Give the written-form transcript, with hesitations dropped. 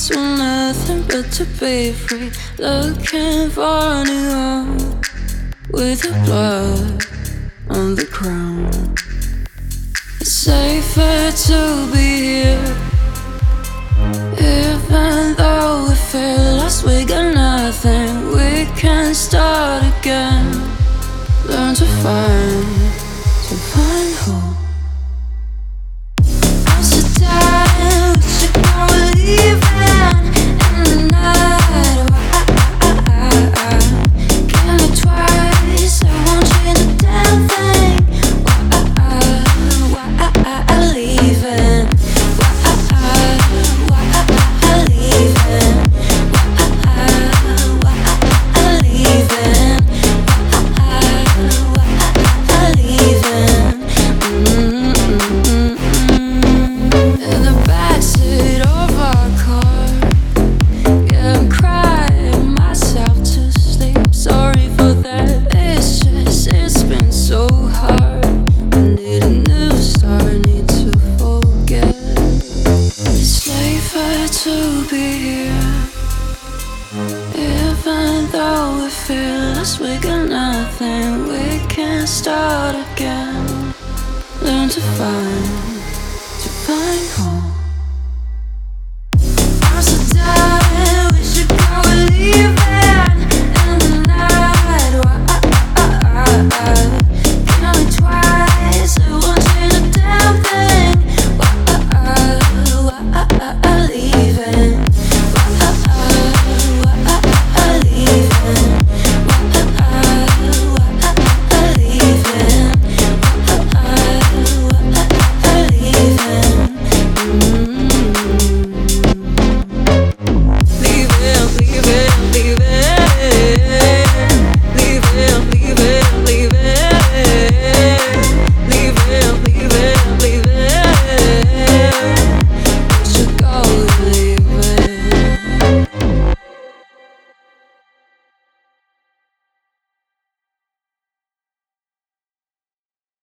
So nothing but to be free, looking for a new home with the blood on the ground. It's safer to be here, even though we feel lost. We got nothing, we can start again. Learn to find home. I'm so tired, wish you were leaving in the night. Why? Kill me twice, I won't change a damn thing. Why leaving? Why leaving? Why leaving? In the backseat of our car, yeah, I'm crying myself to sleep. Sorry for that, it's been so hard. I need a new start, need to forget. It's safer to be here, even though we feel lost. We got nothing, we can start again.